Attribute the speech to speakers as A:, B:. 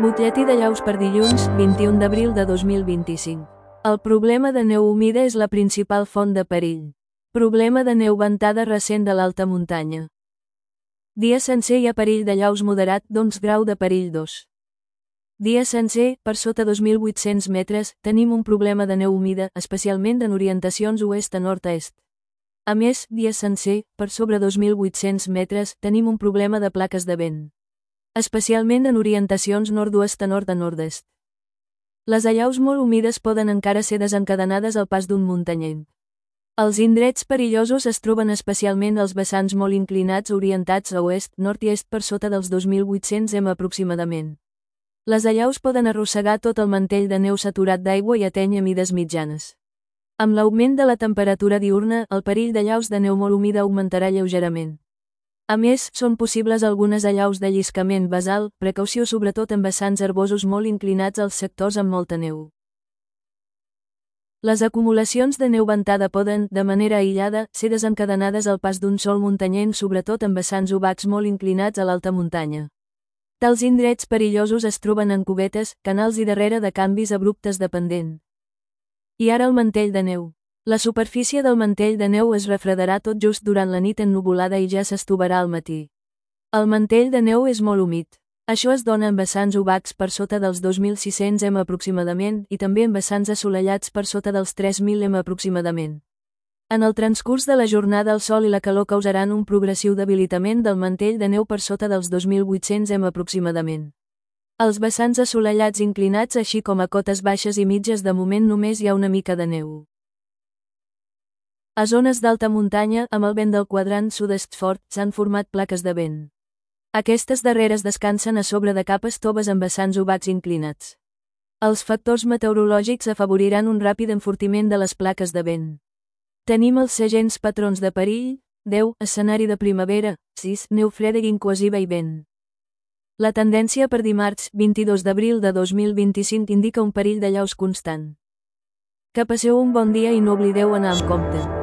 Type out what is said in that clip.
A: Butlletí de llaus per dilluns, 21 d'abril de 2025. El problema de neu humida és la principal font de perill. Problema de neu ventada recent de l'alta muntanya. Dia sencer hi ha perill de llaus moderat d'11 grau de perill 2. Dia sencer, per sota 2.800 metres, tenim un problema de neu humida, especialment en orientacions oest a nord-est. A més, dia sencer, per sobre 2.800 metres, tenim un problema de plaques de vent. Especialment en orientacions nord-oest a nord-est. Les allaus molt humides poden encara ser desencadenades al pas d'un muntanyenc. Els indrets perillosos es troben especialment als vessants molt inclinats orientats a oest, nord i est per sota dels 2.800 m aproximadament. Les allaus poden arrossegar tot el mantell de neu saturat d'aigua i ateny a mides mitjanes. Amb l'augment de la temperatura diürna, el perill d'allaus de neu molt humida augmentarà lleugerament. A més, són possibles algunes allaus de lliscament basal, precaució sobretot en vessants herbosos molt inclinats als sectors amb molta neu. Les acumulacions de neu ventada poden, de manera aïllada, ser desencadenades al pas d'un sol muntanyenc sobretot en vessants obacs molt inclinats a l'alta muntanya. Tals indrets perillosos es troben en cubetes, canals i darrere de canvis abruptes de pendent. I ara el mantell de neu. La superfície del mantell de neu es refredarà tot just durant la nit ennuvolada i ja s'estovarà al matí. El mantell de neu és molt humit. Això es dona en vessants obacs per sota dels 2.600 m aproximadament i també en vessants assolellats per sota dels 3.000 m aproximadament. En el transcurs de la jornada el sol i la calor causaran un progressiu debilitament del mantell de neu per sota dels 2.800 m aproximadament. Als vessants assolellats inclinats així com a cotes baixes i mitges de moment només hi ha una mica de neu. A zones d'alta muntanya, amb el vent del quadrant sud-est fort, s'han format plaques de vent. Aquestes darreres descansen a sobre de capes toves amb vessants obacs inclinats. Els factors meteorològics afavoriran un ràpid enfortiment de les plaques de vent. Tenim els segents patrons de perill: 10, escenari de primavera, 6, neu freda i incohesiva i vent. La tendència per dimarts, 22 d'abril de 2025 indica un perill de llaus constant. Que passeu un bon dia i no oblideu anar amb compte.